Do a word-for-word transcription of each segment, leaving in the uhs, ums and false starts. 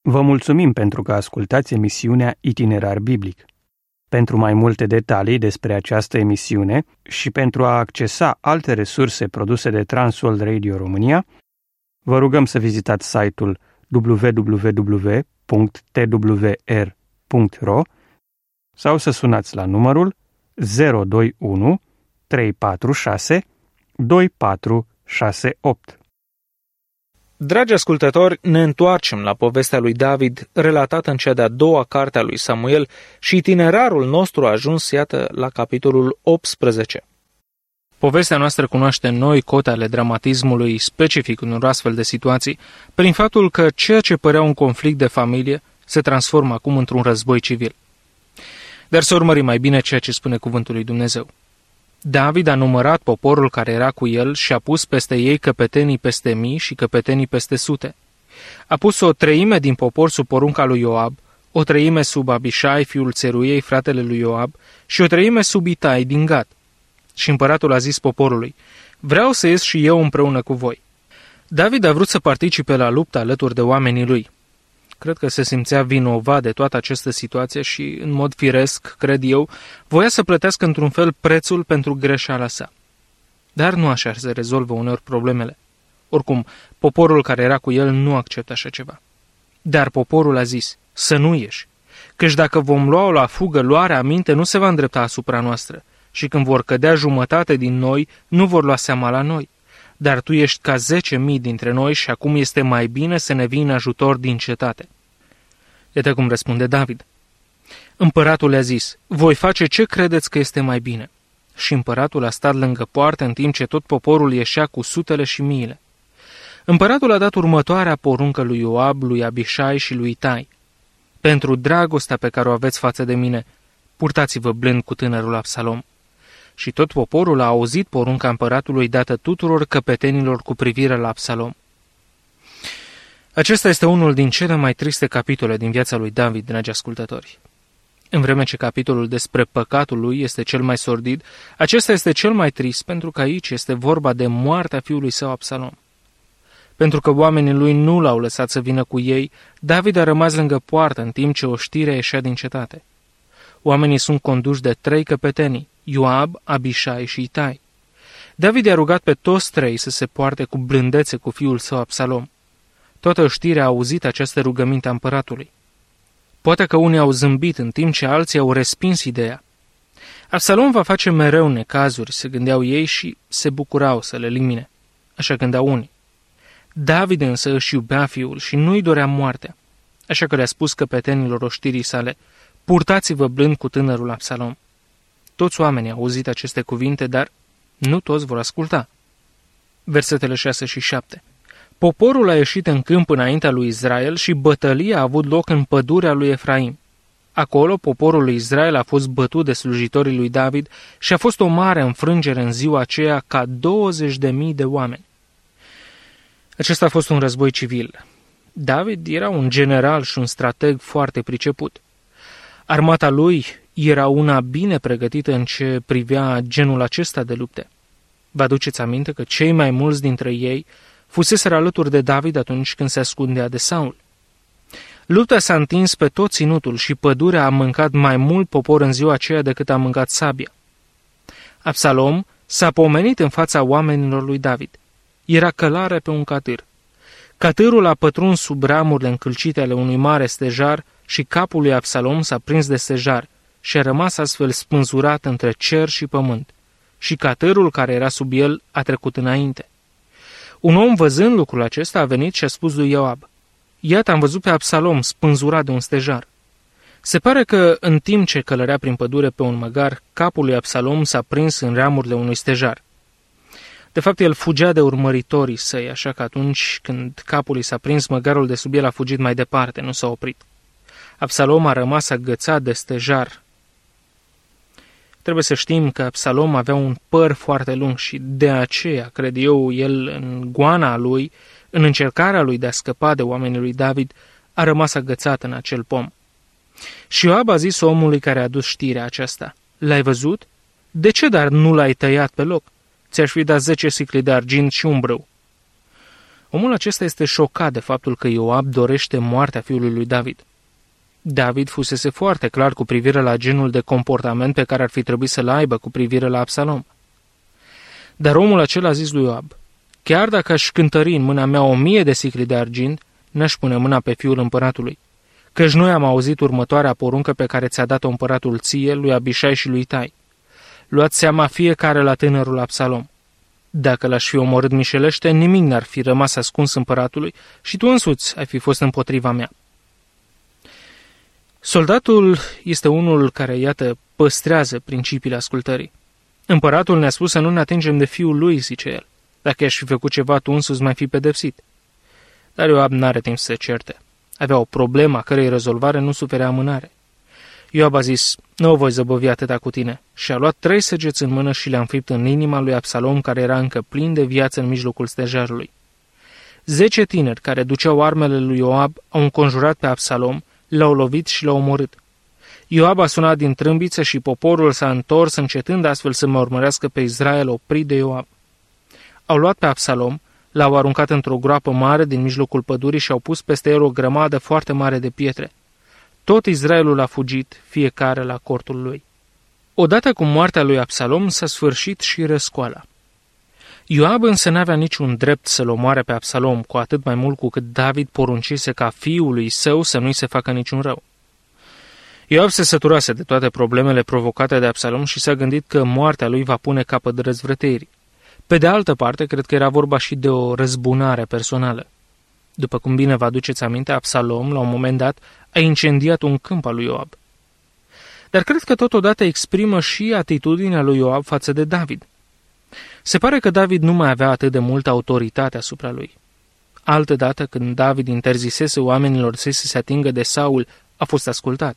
Vă mulțumim pentru că ascultați emisiunea Itinerar Biblic. Pentru mai multe detalii despre această emisiune și pentru a accesa alte resurse produse de Transworld Radio România, vă rugăm să vizitați site-ul w w w punct t w r punct r o sau să sunați la numărul zero doi unu trei patru șase doi patru șase opt. Dragi ascultători, ne întoarcem la povestea lui David, relatată în cea de-a doua carte a lui Samuel, și itinerarul nostru a ajuns, iată, la capitolul optsprezece. Povestea noastră cunoaște noi cote ale dramatismului specific unor astfel de situații, prin faptul că ceea ce părea un conflict de familie se transformă acum într-un război civil. Dar să urmărim mai bine ceea ce spune cuvântul lui Dumnezeu. David a numărat poporul care era cu el și a pus peste ei căpetenii peste mii și căpetenii peste sute. A pus o treime din popor sub porunca lui Ioab, o treime sub Abișai, fiul Țeruiei, fratele lui Ioab, și o treime sub Itai din Gat. Și împăratul a zis poporului: vreau să ies și eu împreună cu voi. David a vrut să participe la luptă alături de oamenii lui. Cred că se simțea vinovat de toată această situație și, în mod firesc, cred eu, voia să plătească într-un fel prețul pentru greșeala sa. Dar nu așa se rezolvă uneori problemele. Oricum, poporul care era cu el nu acceptă așa ceva. Dar poporul a zis: să nu ieși, căci dacă vom lua-o la fugă, luarea aminte nu se va îndrepta asupra noastră și când vor cădea jumătate din noi, nu vor lua seama la noi. Dar tu ești ca zece mii dintre noi și acum este mai bine să ne vii în ajutor din cetate. Iată cum răspunde David. Împăratul le-a zis: voi face ce credeți că este mai bine. Și împăratul a stat lângă poartă în timp ce tot poporul ieșea cu sutele și miile. Împăratul a dat următoarea poruncă lui Ioab, lui Abișai și lui Itai: pentru dragostea pe care o aveți față de mine, purtați-vă blând cu tânărul Absalom. Și tot poporul a auzit porunca împăratului dată tuturor căpetenilor cu privire la Absalom. Acesta este unul din cele mai triste capitole din viața lui David, dragi ascultători. În vreme ce capitolul despre păcatul lui este cel mai sordid, acesta este cel mai trist pentru că aici este vorba de moartea fiului său Absalom. Pentru că oamenii lui nu l-au lăsat să vină cu ei, David a rămas lângă poartă în timp ce oștirea ieșea din cetate. Oamenii sunt conduși de trei căpetenii: Ioab, Abișai și Itai. David i-a rugat pe toți trei să se poarte cu blândețe cu fiul său Absalom. Toată știrea a auzit această rugăminte a împăratului. Poate că unii au zâmbit în timp ce alții au respins ideea. Absalom va face mereu necazuri, se gândeau ei, și se bucurau să le elimine. Așa gândeau unii. David însă își iubea fiul și nu-i dorea moartea. Așa că le-a spus căpetenilor oștirii sale: purtați-vă blând cu tânărul Absalom. Toți oamenii au auzit aceste cuvinte, dar nu toți vor asculta. Versetele șase și șapte. Poporul a ieșit în câmp înaintea lui Israel și bătălia a avut loc în pădurea lui Efraim. Acolo poporul lui Israel a fost bătut de slujitorii lui David și a fost o mare înfrângere în ziua aceea ca douăzeci de mii de oameni. Acesta a fost un război civil. David era un general și un strateg foarte priceput. Armata lui era una bine pregătită în ce privea genul acesta de lupte. Vă aduceți aminte că cei mai mulți dintre ei fuseseră alături de David atunci când se ascundea de Saul. Lupta s-a întins pe tot ținutul și pădurea a mâncat mai mult popor în ziua aceea decât a mâncat sabia. Absalom s-a pomenit în fața oamenilor lui David. Era călare pe un catâr. Catârul a pătruns sub ramurile încălcite ale unui mare stejar și capul lui Absalom s-a prins de stejar și a rămas astfel spânzurat între cer și pământ. Și catârul care era sub el a trecut înainte. Un om, văzând lucrul acesta, a venit și a spus lui Ioab: iată, am văzut pe Absalom spânzurat de un stejar. Se pare că, în timp ce călărea prin pădure pe un măgar, capul lui Absalom s-a prins în ramurile unui stejar. De fapt, el fugea de urmăritorii săi, așa că atunci când capul i s-a prins, măgarul de sub el a fugit mai departe, nu s-a oprit. Absalom a rămas agățat de stejar. Trebuie să știm că Absalom avea un păr foarte lung și de aceea, cred eu, el în goana lui, în încercarea lui de a scăpa de oamenii lui David, a rămas agățat în acel pom. Și Ioab a zis omului care a adus știrea aceasta: l-ai văzut? De ce dar nu l-ai tăiat pe loc? Ți-aș fi dat zece sicli de argint și un brâu. Omul acesta este șocat de faptul că Ioab dorește moartea fiului lui David. David fusese foarte clar cu privire la genul de comportament pe care ar fi trebuit să-l aibă cu privire la Absalom. Dar omul acela a zis lui Ioab: chiar dacă aș cântări în mâna mea o mie de sicli de argint, n-aș pune mâna pe fiul împăratului, căci noi am auzit următoarea poruncă pe care ți-a dat-o împăratul ție, lui Abișai și lui Itai. Luați seama fiecare la tânărul Absalom. Dacă l-aș fi omorât mișelește, nimic n-ar fi rămas ascuns împăratului și tu însuți ai fi fost împotriva mea. Soldatul este unul care, iată, păstrează principiile ascultării. Împăratul ne-a spus să nu ne atingem de fiul lui, zice el. Dacă i-aș fi făcut ceva, tu însuți mai fi pedepsit. Dar Ioab n-are timp să se certe. Avea o problemă a cărei rezolvare nu suferea amânare. Ioab a zis: nu o voi zăbovi atâta cu tine. Și a luat trei săgeți în mână și le-a înfipt în inima lui Absalom, care era încă plin de viață în mijlocul stejarului. Zece tineri care duceau armele lui Ioab au înconjurat pe Absalom, l-au lovit și l-au omorât. Ioab a sunat din trâmbiță și poporul s-a întors, încetând astfel să mă urmărească pe Israel, oprit de Ioab. Au luat pe Absalom, l-au aruncat într-o groapă mare din mijlocul pădurii și au pus peste el o grămadă foarte mare de pietre. Tot Israelul a fugit, fiecare la cortul lui. Odată cu moartea lui Absalom s-a sfârșit și răscoala. Ioab însă n-avea niciun drept să-l omoare pe Absalom, cu atât mai mult cu cât David poruncise ca fiului său să nu-i se facă niciun rău. Ioab se săturase de toate problemele provocate de Absalom și s-a gândit că moartea lui va pune capăt răzvrăteirii. Pe de altă parte, cred că era vorba și de o răzbunare personală. După cum bine vă aduceți aminte, Absalom, la un moment dat, a incendiat un câmp al lui Ioab. Dar cred că totodată exprimă și atitudinea lui Ioab față de David. Se pare că David nu mai avea atât de multă autoritate asupra lui. Altădată, când David interzisese oamenilor săi să se atingă de Saul, a fost ascultat.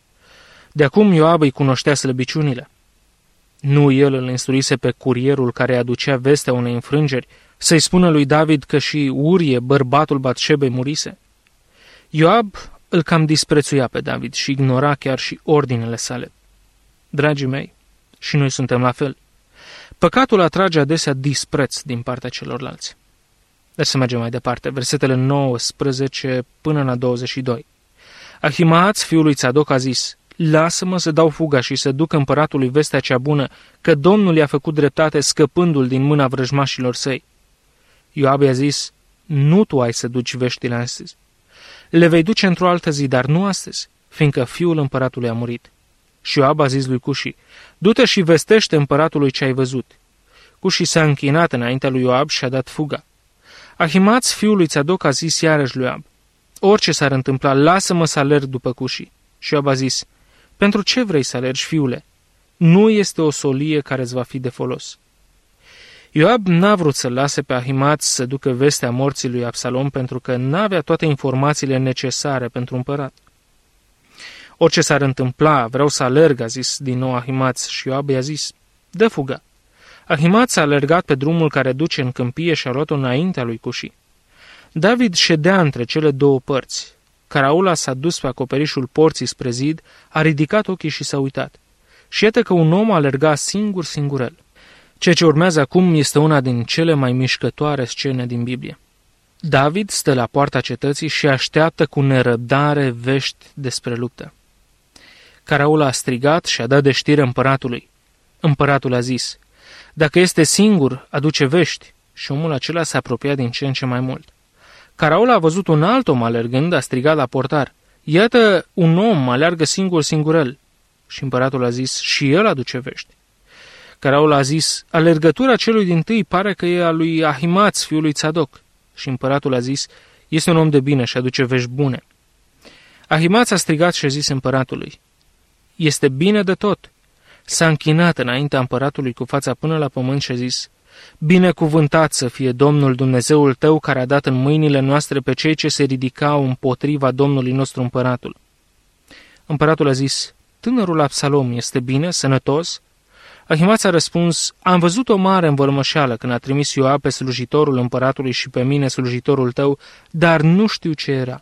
De acum Ioab îi cunoștea slăbiciunile. Nu el îl instruise pe curierul care aducea vestea unei înfrângeri să-i spună lui David că și Urie, bărbatul Batșebei, murise. Ioab îl cam disprețuia pe David și ignora chiar și ordinele sale. Dragii mei, și noi suntem la fel. Păcatul atrage adesea dispreț din partea celorlalți. Dar să mergem mai departe, versetele nouăsprezece până la douăzeci și doi. Ahimaaț, fiul lui Țadoc, a zis: lasă-mă să dau fuga și să duc împăratului vestea cea bună, că Domnul i-a făcut dreptate scăpându-l din mâna vrăjmașilor săi. Ioab i-a zis: nu tu ai să duci veștile astăzi. Le vei duce într-o altă zi, dar nu astăzi, fiindcă fiul împăratului a murit. Și Ioab a zis lui Cuși: du-te și vestește împăratului ce ai văzut. Cuși s-a închinat înaintea lui Ioab și a dat fuga. Ahimaaț, fiul lui Țadoc, a zis iarăși lui Ioab: orice s-ar întâmpla, lasă-mă să alerg după Cuși. Și Ioab a zis: pentru ce vrei să alergi, fiule? Nu este o solie care îți va fi de folos. Ioab n-a vrut să lase pe Ahimaaț să ducă vestea morții lui Absalom, pentru că n-avea toate informațiile necesare pentru împărat. Orice s-ar întâmpla, vreau să alerg, a zis din nou Ahimaaț, și Ioab i-a zis: dă fuga. Ahimaaț a alergat pe drumul care duce în câmpie și a luat-o înaintea lui Cuși. David ședea între cele două părți. Caraula s-a dus pe acoperișul porții spre zid, a ridicat ochii și s-a uitat. Și iată că un om alerga singur singurel. Ceea ce urmează acum este una din cele mai mișcătoare scene din Biblie. David stă la poarta cetății și așteaptă cu nerăbdare vești despre luptă. Caraula a strigat și a dat de știre împăratului. Împăratul a zis: dacă este singur, aduce vești. Și omul acela s-a apropiat din ce în ce mai mult. Caraula a văzut un alt om alergând, a strigat la portar: iată, un om aleargă singur singurel. Și împăratul a zis: și el aduce vești. Caraula a zis: alergătura celui dintâi pare că e a lui Ahimaaț, fiul lui Țadoc. Și împăratul a zis: este un om de bine și aduce vești bune. Ahimaaț a strigat și a zis împăratului: este bine de tot. S-a închinat înaintea împăratului cu fața până la pământ și a zis: binecuvântat să fie Domnul Dumnezeul tău, care a dat în mâinile noastre pe cei ce se ridicau împotriva Domnului nostru împăratul. Împăratul a zis: tânărul Absalom este bine, sănătos? Ahimaaț a răspuns: am văzut o mare învălmășeală când a trimis Ioab pe slujitorul împăratului și pe mine, slujitorul tău, dar nu știu ce era.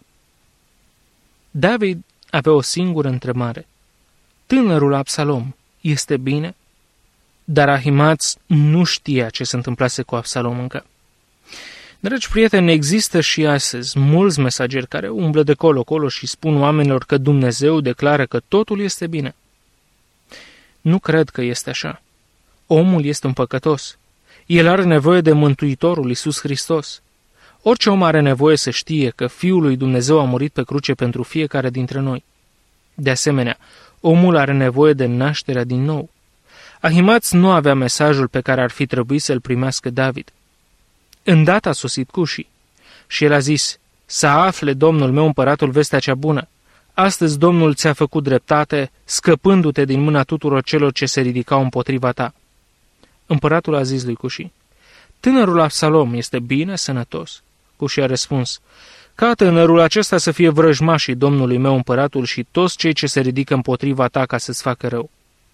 David avea o singură întrebare: tânărul Absalom este bine? Dar Ahimaaț nu știa ce se întâmplase cu Absalom încă. Dragi prieteni, există și astăzi mulți mesageri care umblă de colo-colo și spun oamenilor că Dumnezeu declară că totul este bine. Nu cred că este așa. Omul este un păcătos. El are nevoie de Mântuitorul Iisus Hristos. Orice om are nevoie să știe că Fiul lui Dumnezeu a murit pe cruce pentru fiecare dintre noi. De asemenea, omul are nevoie de nașterea din nou. Ahimaț nu avea mesajul pe care ar fi trebuit să-l primească David. Îndată a sosit Cushi și el a zis: să afle Domnul meu împăratul vestea cea bună. Astăzi Domnul ți-a făcut dreptate, scăpându-te din mâna tuturor celor ce se ridicau împotriva ta. Împăratul a zis lui Cushi: tânărul Absalom este bine, sănătos? Cushi a răspuns: ca tânărul acesta să fie vrăjmașii Domnului meu împăratul și toți cei ce se ridică împotriva ta ca să-ți facă rău.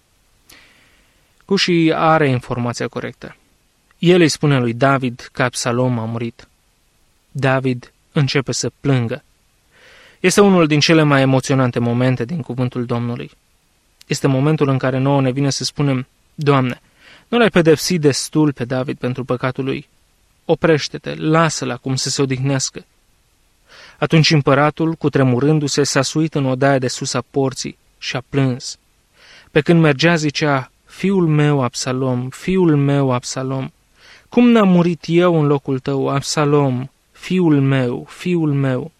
Cushi are informația corectă. El îi spune lui David că Absalom a murit. David începe să plângă. Este unul din cele mai emoționante momente din cuvântul Domnului. Este momentul în care nouă ne vine să spunem: Doamne, nu l-ai pedepsit destul pe David pentru păcatul lui. Oprește-te, lasă-l acum să se odihnească. Atunci împăratul, cutremurându-se, s-a suit în odaia de sus a porții și a plâns. Pe când mergea, zicea: fiul meu, Absalom, fiul meu, Absalom, cum n-am murit eu în locul tău, Absalom, fiul meu, fiul meu.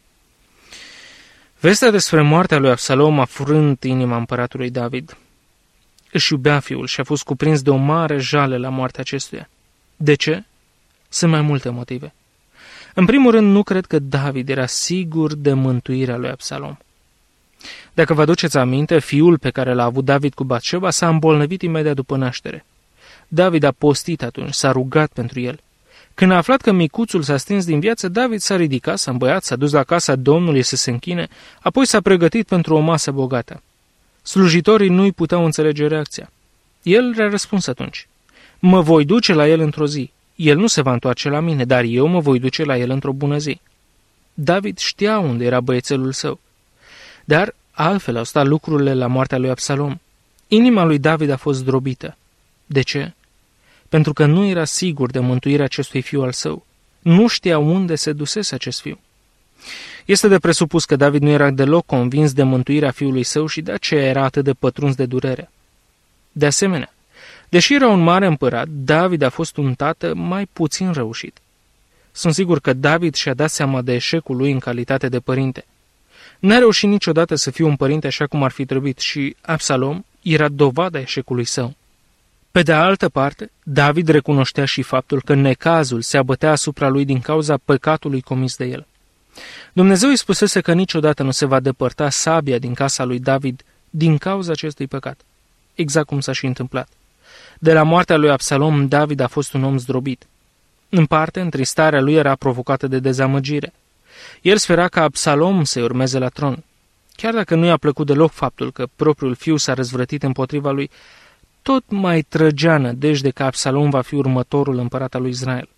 Vestea despre moartea lui Absalom a frânt inima împăratului David. Își iubea fiul și a fost cuprins de o mare jale la moartea acestuia. De ce? Sunt mai multe motive. În primul rând, nu cred că David era sigur de mântuirea lui Absalom. Dacă vă aduceți aminte, fiul pe care l-a avut David cu Batșeba s-a îmbolnăvit imediat după naștere. David a postit atunci, s-a rugat pentru el. Când a aflat că micuțul s-a stins din viață, David s-a ridicat, s-a îmbăiat, s-a dus la casa Domnului să se închine, apoi s-a pregătit pentru o masă bogată. Slujitorii nu-i puteau înțelege reacția. El le-a răspuns atunci: mă voi duce la el într-o zi. El nu se va întoarce la mine, dar eu mă voi duce la el într-o bună zi. David știa unde era băiețelul său. Dar altfel au stat lucrurile la moartea lui Absalom. Inima lui David a fost zdrobită. De ce? Pentru că nu era sigur de mântuirea acestui fiu al său. Nu știa unde se dusese acest fiu. Este de presupus că David nu era deloc convins de mântuirea fiului său și de aceea era atât de pătruns de durere. De asemenea, deși era un mare împărat, David a fost un tată mai puțin reușit. Sunt sigur că David și-a dat seama de eșecul lui în calitate de părinte. N-a reușit niciodată să fie un părinte așa cum ar fi trebuit și Absalom era dovada eșecului său. Pe de altă parte, David recunoștea și faptul că necazul se abătea asupra lui din cauza păcatului comis de el. Dumnezeu îi spusese că niciodată nu se va depărta sabia din casa lui David din cauza acestui păcat. Exact cum s-a și întâmplat. De la moartea lui Absalom, David a fost un om zdrobit. În parte, întristarea lui era provocată de dezamăgire. El spera ca Absalom să-i urmeze la tron. Chiar dacă nu i-a plăcut deloc faptul că propriul fiu s-a răzvrătit împotriva lui, tot mai trăgea nădejde că Absalom va fi următorul împărat al lui Israel.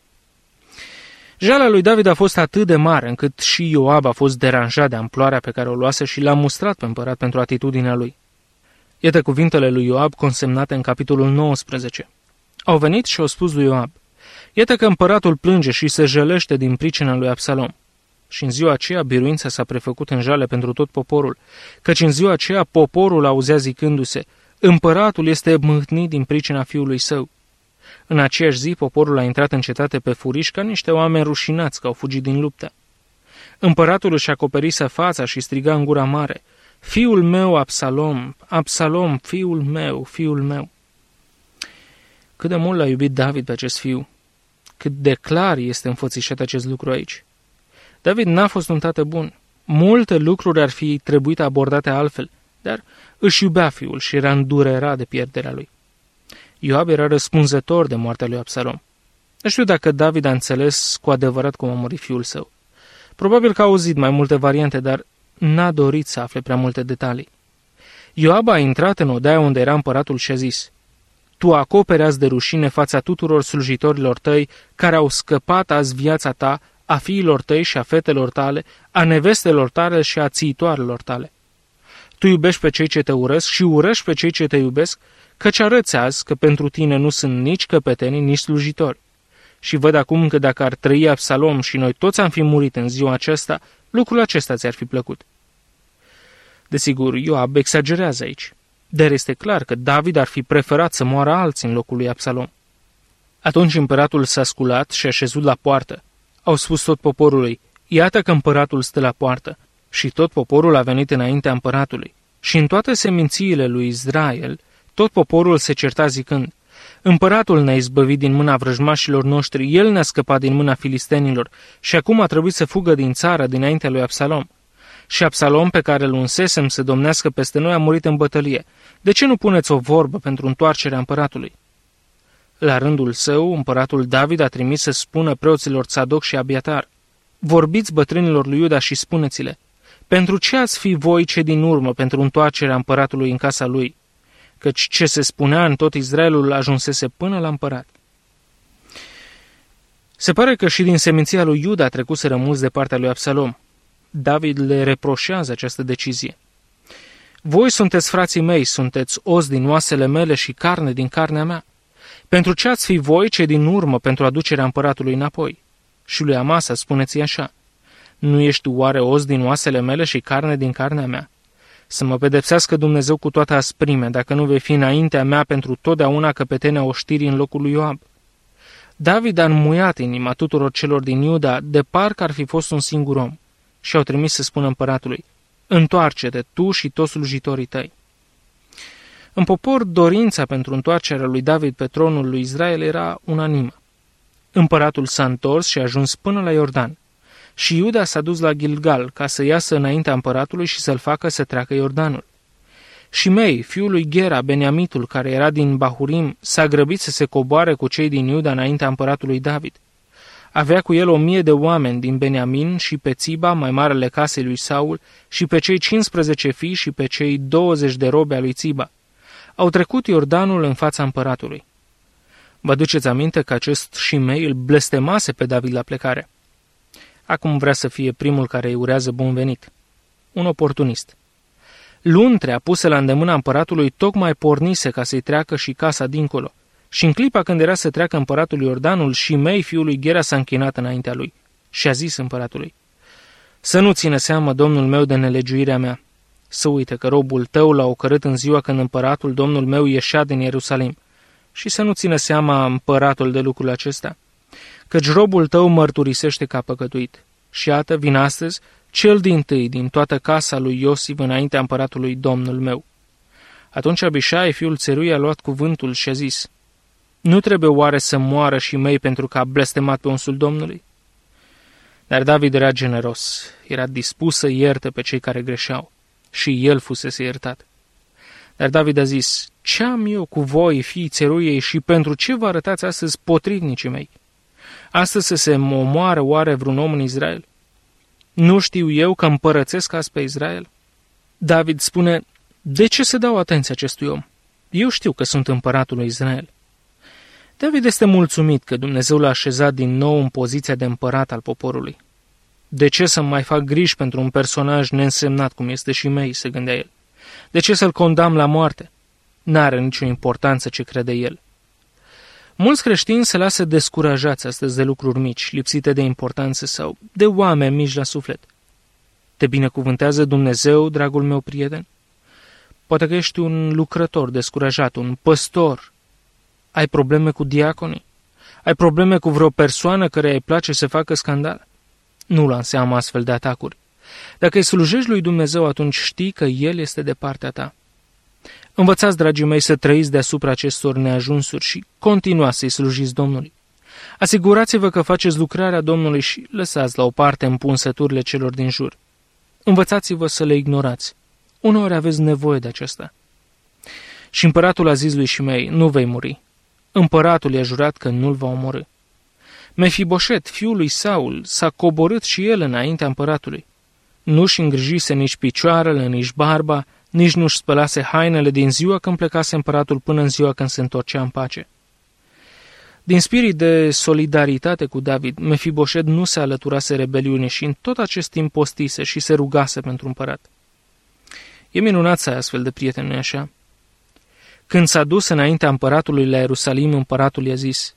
Jalea lui David a fost atât de mare încât și Ioab a fost deranjat de amploarea pe care o luase și l-a mustrat pe împărat pentru atitudinea lui. Iată cuvintele lui Ioab consemnate în capitolul nouăsprezece. Au venit și au spus lui Ioab: iată că împăratul plânge și se jălește din pricina lui Absalom. Și în ziua aceea biruința s-a prefăcut în jale pentru tot poporul, căci în ziua aceea poporul auzea zicându-se: împăratul este mâhnit din pricina fiului său. În aceeași zi, poporul a intrat în cetate pe furiș ca niște oameni rușinați că au fugit din luptă. Împăratul își acoperise fața și striga în gura mare: fiul meu, Absalom, Absalom, fiul meu, fiul meu. Cât de mult l-a iubit David pe acest fiu, cât de clar este înfățișat acest lucru aici. David n-a fost un tată bun. Multe lucruri ar fi trebuit abordate altfel, dar își iubea fiul și era îndurerat de pierderea lui. Ioab era răspunzător de moartea lui Absalom. Nu știu dacă David a înțeles cu adevărat cum a murit fiul său. Probabil că a auzit mai multe variante, dar n-a dorit să afle prea multe detalii. Ioab a intrat în odaia unde era împăratul și a zis: tu acoperi azi de rușine fața tuturor slujitorilor tăi care au scăpat azi viața ta, a fiilor tăi și a fetelor tale, a nevestelor tale și a țiitoarelor tale. Tu iubești pe cei ce te urăsc și urăști pe cei ce te iubesc, căci arăți azi că pentru tine nu sunt nici căpetenii, nici slujitori. și văd acum că dacă ar trăi Absalom și noi toți am fi murit în ziua aceasta, lucrul acesta ți-ar fi plăcut. Desigur, Ioab exagerează aici, dar este clar că David ar fi preferat să moară alții în locul lui Absalom. Atunci împăratul s-a sculat și a șezut la poartă. Au spus tot poporului, iată că împăratul stă la poartă. Și tot poporul a venit înaintea împăratului. Și în toate semințiile lui Israel, tot poporul se certa zicând, împăratul ne-a izbăvit din mâna vrăjmașilor noștri, el ne-a scăpat din mâna filistenilor și acum a trebuit să fugă din țară dinaintea lui Absalom. Și Absalom, pe care îl unsesem să domnească peste noi, a murit în bătălie. De ce nu puneți o vorbă pentru întoarcerea împăratului? La rândul său, împăratul David a trimis să spună preoților Țadoc și Abiatar, vorbiți bătrânilor lui Iuda și spuneți-le, pentru ce ați fi voi ce din urmă pentru întoarcerea împăratului în casa lui? Căci ce se spunea în tot Israelul ajunsese până la împărat. Se pare că și din seminția lui Iuda trecuseră mulți de partea lui Absalom. David le reproșează această decizie. Voi sunteți frații mei, sunteți os din oasele mele și carne din carnea mea. Pentru ce ați fi voi ce din urmă pentru aducerea împăratului înapoi? Și lui Amasa spuneți așa, nu ești oare os din oasele mele și carne din carnea mea? Să mă pedepsească Dumnezeu cu toată asprimea, dacă nu vei fi înaintea mea pentru totdeauna căpetenea oștirii în locul lui Ioab. David a înmuiat inima tuturor celor din Iuda, de parcă ar fi fost un singur om, și au trimis să spună împăratului, întoarce-te tu și toți slujitorii tăi. În popor, dorința pentru întoarcerea lui David pe tronul lui Israel era unanimă. Împăratul s-a întors și a ajuns până la Iordan. Și Iuda s-a dus la Gilgal ca să iasă înaintea împăratului și să-l facă să treacă Iordanul. Shimei, fiul lui Gera, Beniamitul, care era din Bahurim, s-a grăbit să se coboare cu cei din Iuda înaintea împăratului David. Avea cu el o mie de oameni din Beniamin și pe Țiba, mai marele casei lui Saul, și pe cei cincisprezece fii și pe cei douăzeci de robe a lui Țiba. Au trecut Iordanul în fața împăratului. Vă duceți aminte că acest Shimei îl blestemase pe David la plecare. Acum vrea să fie primul care îi urează bun venit. Un oportunist. Luntrea pusă la îndemâna împăratului tocmai pornise ca să-i treacă și casa dincolo. Și în clipa când era să treacă împăratul Iordanul, Shimei, fiul lui Gera, s-a închinat înaintea lui și a zis împăratului, să nu țină seamă, domnul meu, de nelegiuirea mea. Să uite că robul tău l-a ocărât în ziua când împăratul, domnul meu, ieșea din Ierusalim. Și să nu țină seama împăratul de lucrul acesta, căci robul tău mărturisește că a păcătuit. Și iată, vin astăzi, cel dintâi din toată casa lui Iosif înaintea împăratului, domnul meu. Atunci Abișai, fiul țerui, a luat cuvântul și a zis, nu trebuie oare să moară Shimei pentru că a blestemat pe unsul Domnului? Dar David era generos, era dispus să ierte pe cei care greșeau și el fusese iertat. Dar David a zis, ce am eu cu voi, fiii țeruiei, și pentru ce vă arătați astăzi potrivnicii mei? Astăzi să se omoară oare vreun om în Israel? Nu știu eu că împărățesc azi pe Israel? David spune, de ce să dau atenție acestui om? Eu știu că sunt împăratul lui Israel. David este mulțumit că Dumnezeu l-a așezat din nou în poziția de împărat al poporului. De ce să mai fac griji pentru un personaj neînsemnat cum este Shimei, se gândea el? De ce să-l condamn la moarte? N-are nicio importanță ce crede el. Mulți creștini se lasă descurajați astăzi de lucruri mici, lipsite de importanță sau de oameni mici la suflet. Te binecuvântează Dumnezeu, dragul meu prieten? Poate că ești un lucrător descurajat, un păstor. Ai probleme cu diaconii? Ai probleme cu vreo persoană care îi place să facă scandal? Nu lua în seamă astfel de atacuri. Dacă îi slujești lui Dumnezeu, atunci știi că El este de partea ta. Învățați, dragii mei, să trăiți deasupra acestor neajunsuri și continuați să-i slujiți Domnului. Asigurați-vă că faceți lucrarea Domnului și lăsați la o parte împunsăturile celor din jur. Învățați-vă să le ignorați. Uneori aveți nevoie de acesta. Și împăratul a zis lui Shimei, nu vei muri. Împăratul i-a jurat că nu-l va omorî. Mefiboset, fiul lui Saul, s-a coborât și el înaintea împăratului. Nu-și îngrijise nici picioarele, nici barba, nici nu-și spălase hainele din ziua când plecase împăratul până în ziua când se întorcea în pace. Din spirit de solidaritate cu David, Mefiboset nu se alăturase rebeliunii și în tot acest timp postise și se rugase pentru împărat. E minunat să ai astfel de prieteni, nu-i așa? Când s-a dus înaintea împăratului la Ierusalim, împăratul i-a zis,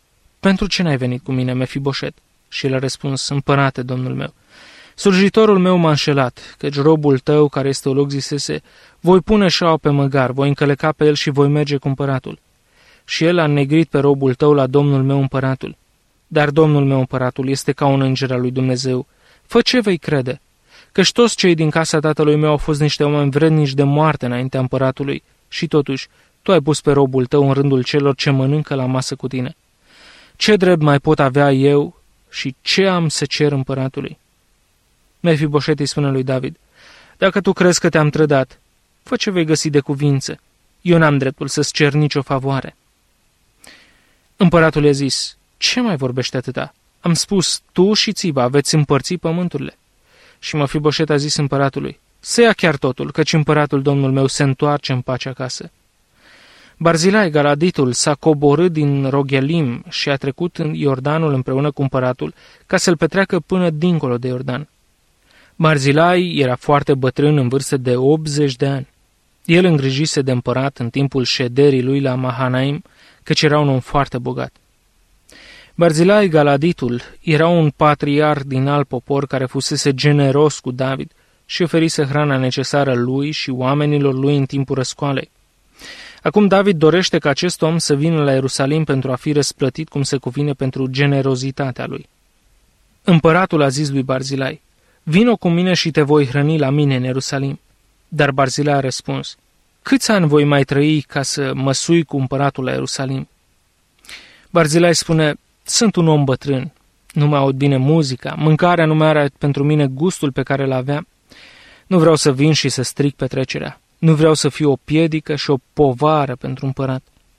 pentru ce n-ai venit cu mine, Mefiboset? Și el a răspuns, împărate, domnul meu. Slujitorul meu m-a înșelat, căci robul tău, care este olog, zisese, voi pune șaua pe măgar, voi încăleca pe el și voi merge cu împăratul. Și el a negrit pe robul tău la domnul meu împăratul. Dar domnul meu împăratul este ca un înger al lui Dumnezeu. Fă ce vei crede, căci toți cei din casa tatălui meu au fost niște oameni vrednici de moarte înaintea împăratului și totuși tu ai pus pe robul tău în rândul celor ce mănâncă la masă cu tine. Ce drept mai pot avea eu și ce am să cer împăratului? Mefiboset îi spune lui David, dacă tu crezi că te-am trădat, fă ce vei găsi de cuvință. Eu n-am dreptul să-ți cer nicio favoare. Împăratul i-a zis, ce mai vorbești atâta? Am spus, tu și Țiba veți împărți pământurile. Și Mefiboset a zis împăratului, să ia chiar totul, căci împăratul domnul meu se întoarce în pace acasă. Barzilai, Galaditul, s-a coborât din Rogelim și a trecut în Iordanul împreună cu împăratul ca să-l petreacă până dincolo de Iordan. Barzilai era foarte bătrân, în vârstă de optzeci de ani. El îngrijise de împărat în timpul șederii lui la Mahanaim, căci era un om foarte bogat. Barzilai, Galaditul, era un patriarh din alt popor care fusese generos cu David și oferise hrana necesară lui și oamenilor lui în timpul răscoalei. Acum David dorește ca acest om să vină la Ierusalim pentru a fi răsplătit cum se cuvine pentru generozitatea lui. Împăratul a zis lui Barzilai, vino cu mine și te voi hrăni la mine în Ierusalim. Dar Barzilai a răspuns, câți ani voi mai trăi ca să mă sui cu împăratul la Ierusalim? Barzilai spune, sunt un om bătrân, nu mai aud bine muzica, mâncarea nu mai are pentru mine gustul pe care l-avea, nu vreau să vin și să stric petrecerea. Nu vreau să fiu o piedică și o povară pentru împărat.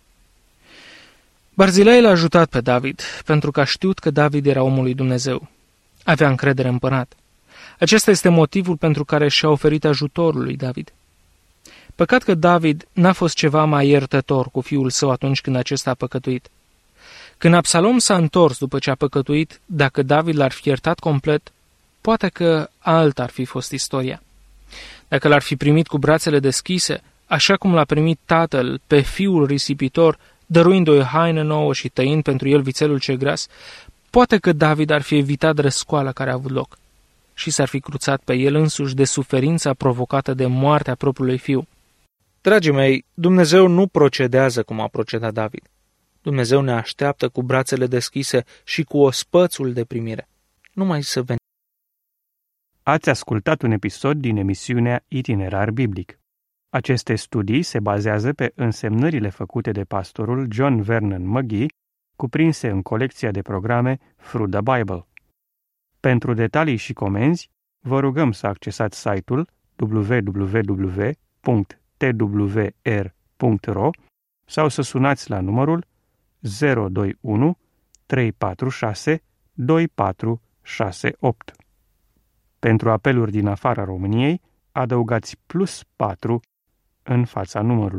Barzilai l-a ajutat pe David, pentru că a știut că David era omul lui Dumnezeu. Avea încredere în împărat. Acesta este motivul pentru care și-a oferit ajutorul lui David. Păcat că David n-a fost ceva mai iertător cu fiul său atunci când acesta a păcătuit. Când Absalom s-a întors după ce a păcătuit, dacă David l-ar fi iertat complet, poate că alta ar fi fost istoria. Dacă l-ar fi primit cu brațele deschise, așa cum l-a primit tatăl pe fiul risipitor, dăruind-o o haină nouă și tăind pentru el vițelul ce gras, poate că David ar fi evitat răscoala care a avut loc și s-ar fi cruțat pe el însuși de suferința provocată de moartea propriului fiu. Dragii mei, Dumnezeu nu procedează cum a procedat David. Dumnezeu ne așteaptă cu brațele deschise și cu ospățul de primire. Numai să venim. Ați ascultat un episod din emisiunea Itinerar Biblic. Aceste studii se bazează pe însemnările făcute de pastorul John Vernon McGee, cuprinse în colecția de programe Through the Bible. Pentru detalii și comenzi, vă rugăm să accesați site-ul w w w punct t w r punct r o sau să sunați la numărul zero doi unu trei patru șase doi patru șase opt. Pentru apeluri din afara României, adăugați plus patru în fața numărului.